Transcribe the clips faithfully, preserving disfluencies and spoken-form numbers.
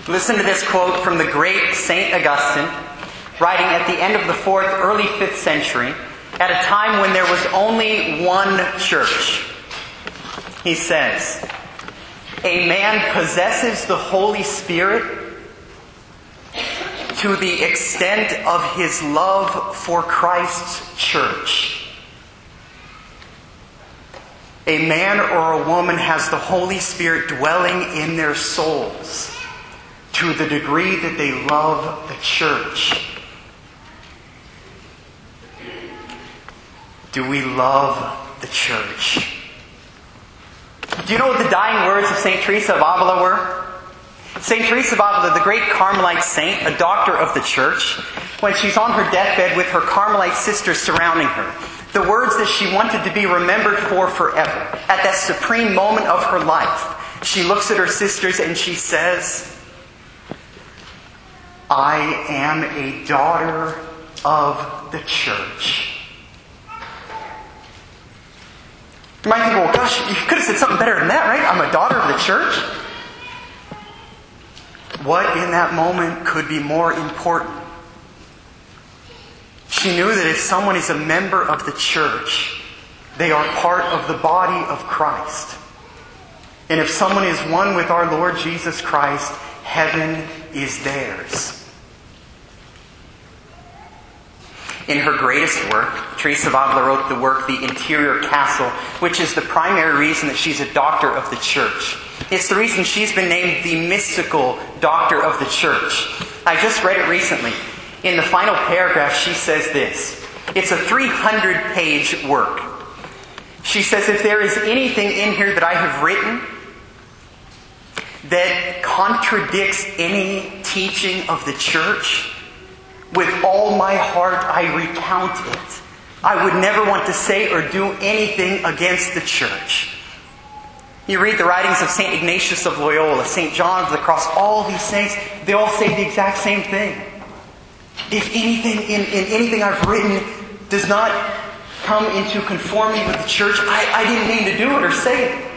Listen to this quote from the great Saint Augustine, writing at the end of the fourth, early fifth century, at a time when there was only one church. He says, "A man possesses the Holy Spirit to the extent of his love for Christ's church. A man or a woman has the Holy Spirit dwelling in their souls to the degree that they love the church." Do we love the church? Do you know what the dying words of Saint Teresa of Avila were? Saint Teresa of Avila, the great Carmelite saint, a doctor of the church, when she's on her deathbed with her Carmelite sisters surrounding her, the words that she wanted to be remembered for forever, at that supreme moment of her life, she looks at her sisters and she says, "I am a daughter of the church." You might think, well, gosh, you could have said something better than that, right? I'm a daughter of the church. What in that moment could be more important? She knew that if someone is a member of the church, they are part of the body of Christ. And if someone is one with our Lord Jesus Christ, heaven is theirs. In her greatest work, Teresa of Avila wrote the work, The Interior Castle, which is the primary reason that she's a doctor of the church. It's the reason she's been named the mystical doctor of the church. I just read it recently. In the final paragraph, she says this. It's a three hundred page work. She says, if there is anything in here that I have written that contradicts any teaching of the church, with all my heart I recount it. I would never want to say or do anything against the church. You read the writings of Saint Ignatius of Loyola, Saint John of the Cross, all these saints, they all say the exact same thing. If anything in, in anything I've written does not come into conformity with the church, I, I didn't mean to do it or say it.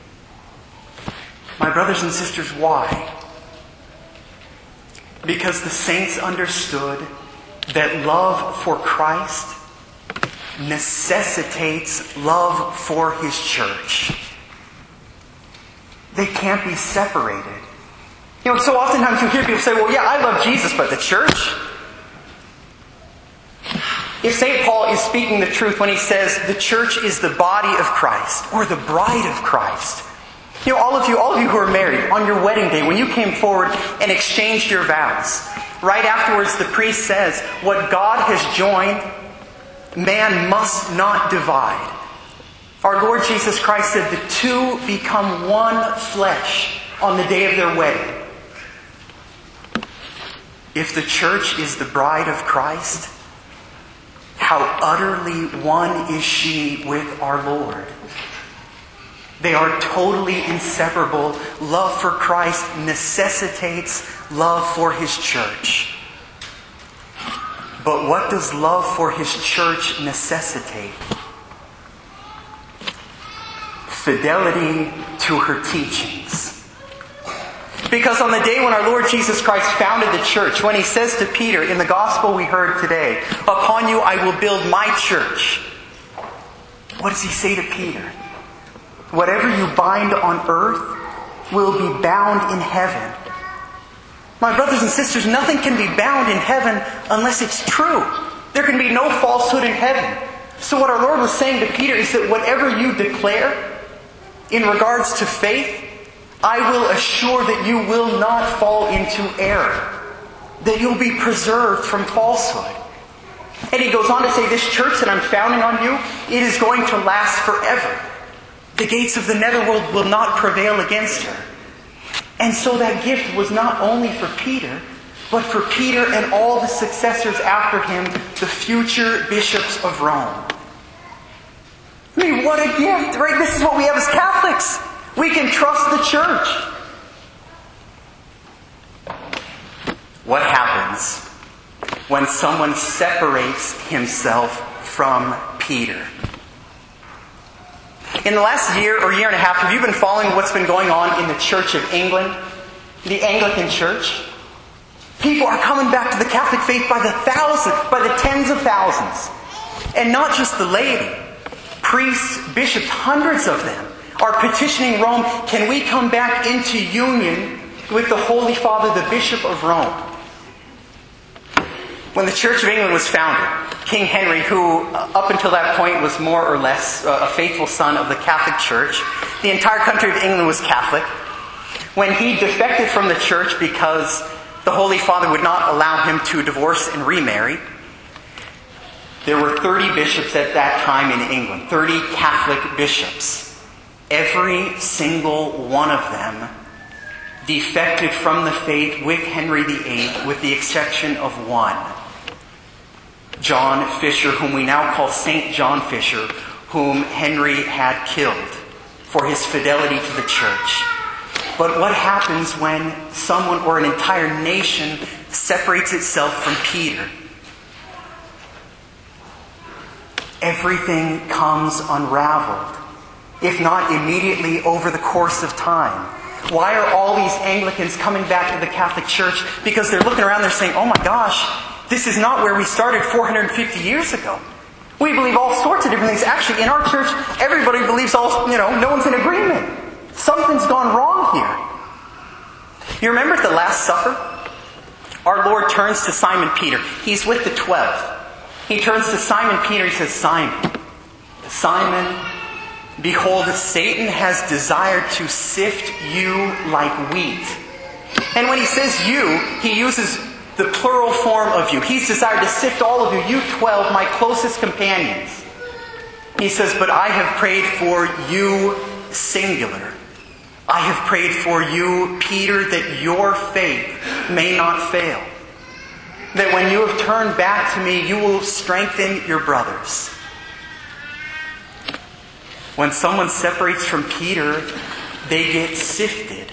My brothers and sisters, why? Because the saints understood that love for Christ necessitates love for His church. They can't be separated. You know, so oftentimes you hear people say, well, yeah, I love Jesus, but the church? If Saint Paul is speaking the truth when he says the church is the body of Christ, or the bride of Christ, you know, all of you, all of you who are married, on your wedding day, when you came forward and exchanged your vows, right afterwards the priest says, what God has joined, man must not divide. Our Lord Jesus Christ said the two become one flesh on the day of their wedding. If the church is the bride of Christ, how utterly one is she with our Lord. They are totally inseparable. Love for Christ necessitates love for His church. But what does love for His church necessitate? Fidelity to her teachings. Because on the day when our Lord Jesus Christ founded the church, when He says to Peter in the gospel we heard today, upon you I will build my church. What does He say to Peter? Whatever you bind on earth will be bound in heaven. My brothers and sisters, nothing can be bound in heaven unless it's true. There can be no falsehood in heaven. So what our Lord was saying to Peter is that whatever you declare in regards to faith, I will assure that you will not fall into error. That you'll be preserved from falsehood. And He goes on to say, this church that I'm founding on you, it is going to last forever. The gates of the netherworld will not prevail against her. And so that gift was not only for Peter, but for Peter and all the successors after him, the future bishops of Rome. I mean, what a gift, right? This is what we have as Catholics. We can trust the church. What happens when someone separates himself from Peter? In the last year or year and a half, have you been following what's been going on in the Church of England? the Anglican Church. People are coming back to the Catholic faith by the thousands, by the tens of thousands. And not just the laity. Priests, bishops, hundreds of them are petitioning Rome, can we come back into union with the Holy Father, the Bishop of Rome? When the Church of England was founded, King Henry, who up until that point was more or less a faithful son of the Catholic Church, the entire country of England was Catholic. When he defected from the Church because the Holy Father would not allow him to divorce and remarry, there were thirty bishops at that time in England, thirty Catholic bishops. Every single one of them defected from the faith with Henry the Eighth, with the exception of one. John Fisher, whom we now call Saint John Fisher, whom Henry had killed for his fidelity to the Church. But what happens when someone or an entire nation separates itself from Peter? Everything comes unraveled, if not immediately over the course of time. Why are all these Anglicans coming back to the Catholic Church? Because they're looking around, they're saying, oh my gosh, this is not where we started four hundred fifty years ago. We believe all sorts of different things. Actually, in our church, everybody believes all, you know, no one's in agreement. Something's gone wrong here. You remember at the Last Supper? Our Lord turns to Simon Peter. He's with the twelve. He turns to Simon Peter. He says, Simon, Simon, behold, Satan has desired to sift you like wheat. And when he says you, he uses the plural form of you. He's desired to sift all of you, you twelve, my closest companions. He says, but I have prayed for you, singular. I have prayed for you, Peter, that your faith may not fail. That when you have turned back to me, you will strengthen your brothers. When someone separates from Peter, they get sifted.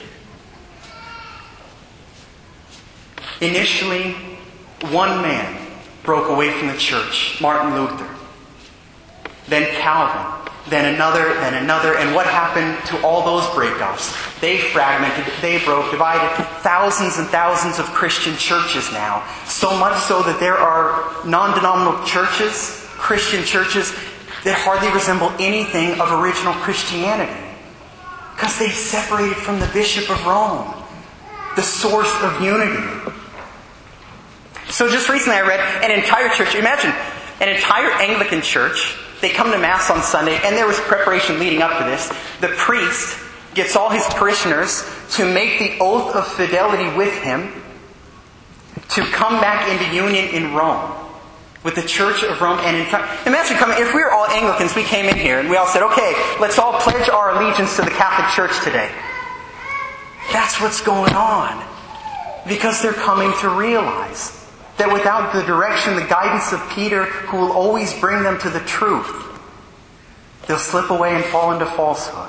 Initially, one man broke away from the church, Martin Luther. Then Calvin. Then another, then another. And what happened to all those breakoffs? They fragmented, they broke, divided. Thousands and thousands of Christian churches now. So much so that there are non-denominational churches, Christian churches, that hardly resemble anything of original Christianity. Because they separated from the Bishop of Rome, the source of unity. So just recently I read an entire church, imagine, an entire Anglican church. They come to Mass on Sunday, and there was preparation leading up to this. The priest gets all his parishioners to make the oath of fidelity with him to come back into union in Rome, with the Church of Rome. And in fact, imagine coming, if we were all Anglicans, we came in here and we all said, okay, let's all pledge our allegiance to the Catholic Church today. That's what's going on. Because they're coming to realize that without the direction, the guidance of Peter, who will always bring them to the truth, they'll slip away and fall into falsehood.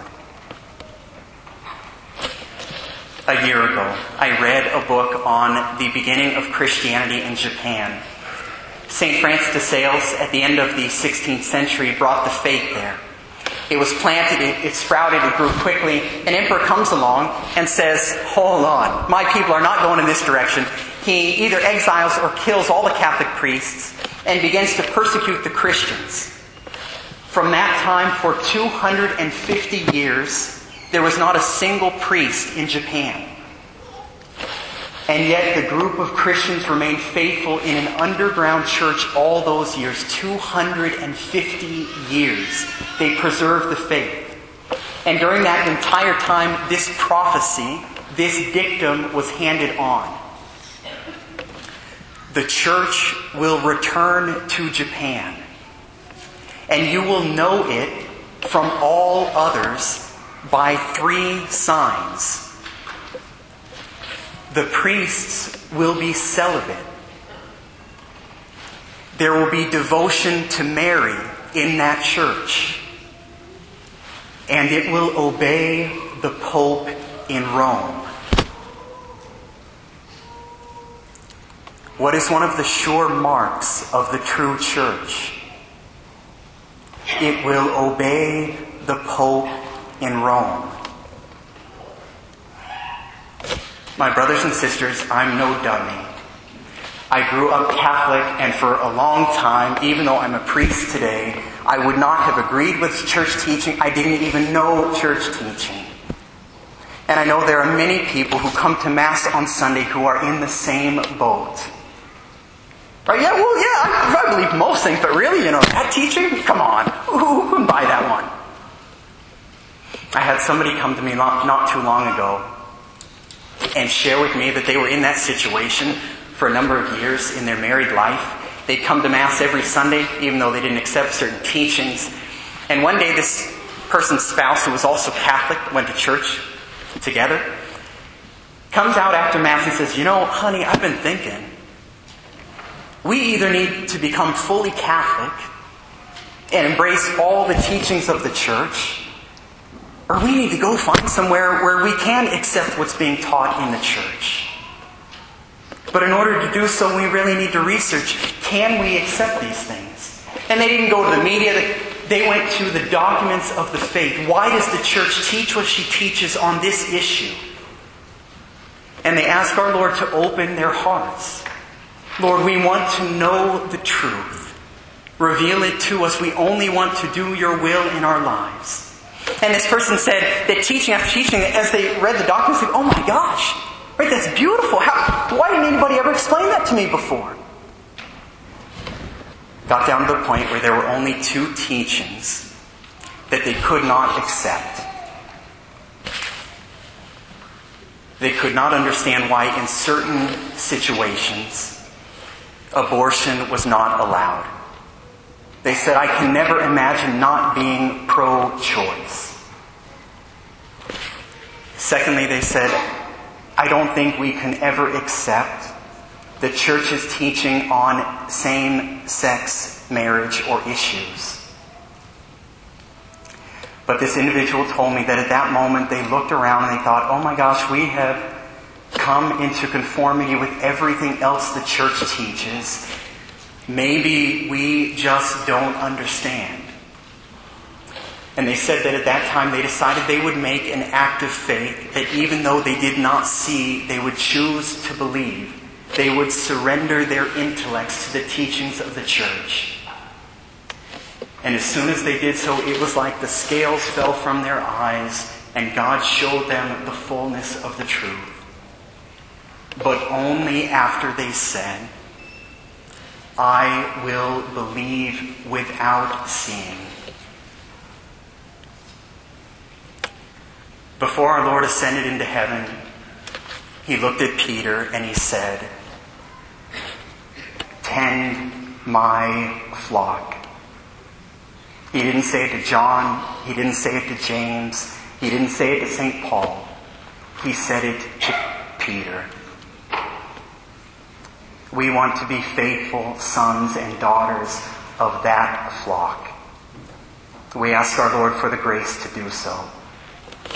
A year ago, I read a book on the beginning of Christianity in Japan. Saint Francis de Sales, at the end of the sixteenth century, brought the faith there. It was planted, it, it sprouted, it grew quickly. An emperor comes along and says, hold on, my people are not going in this direction. He either exiles or kills all the Catholic priests and begins to persecute the Christians. From that time, for two hundred fifty years, there was not a single priest in Japan. And yet the group of Christians remained faithful in an underground church all those years. two hundred fifty years. They preserved the faith. And during that entire time, this prophecy, this dictum was handed on. The church will return to Japan. And you will know it from all others by three signs. The priests will be celibate. There will be devotion to Mary in that church. And it will obey the Pope in Rome. What is one of the sure marks of the true church? It will obey the Pope in Rome. My brothers and sisters, I'm no dummy. I grew up Catholic, and for a long time, even though I'm a priest today, I would not have agreed with church teaching. I didn't even know church teaching. And I know there are many people who come to Mass on Sunday who are in the same boat. Right? Yeah, well, yeah, I, I believe most things, but really, you know, that teaching? Come on. Who, who can buy that one? I had somebody come to me not, not too long ago and share with me that they were in that situation for a number of years in their married life. They'd come to Mass every Sunday, even though they didn't accept certain teachings. And one day this person's spouse, who was also Catholic, went to church together, comes out after Mass and says, you know, honey, I've been thinking, we either need to become fully Catholic and embrace all the teachings of the church, or we need to go find somewhere where we can accept what's being taught in the church. But in order to do so, we really need to research, can we accept these things? And they didn't go to the media. They went to the documents of the faith. Why does the church teach what she teaches on this issue? And they ask our Lord to open their hearts. Lord, we want to know the truth. Reveal it to us. We only want to do your will in our lives. And this person said that teaching after teaching, as they read the documents, they said, oh my gosh, right, that's beautiful. How, why didn't anybody ever explain that to me before? Got down to the point where there were only two teachings that they could not accept. They could not understand why in certain situations abortion was not allowed. They said, I can never imagine not being pro-choice. Secondly, they said, I don't think we can ever accept the church's teaching on same-sex marriage or issues. But this individual told me that at that moment they looked around and they thought, oh my gosh, we have come into conformity with everything else the church teaches. Maybe we just don't understand. And they said that at that time they decided they would make an act of faith, that even though they did not see, they would choose to believe. They would surrender their intellects to the teachings of the church. And as soon as they did so, it was like the scales fell from their eyes and God showed them the fullness of the truth. But only after they said, I will believe without seeing. Before our Lord ascended into heaven, he looked at Peter and he said, tend my flock. He didn't say it to John. He didn't say it to James. He didn't say it to Saint Paul. He said it to Peter. We want to be faithful sons and daughters of that flock. We ask our Lord for the grace to do so.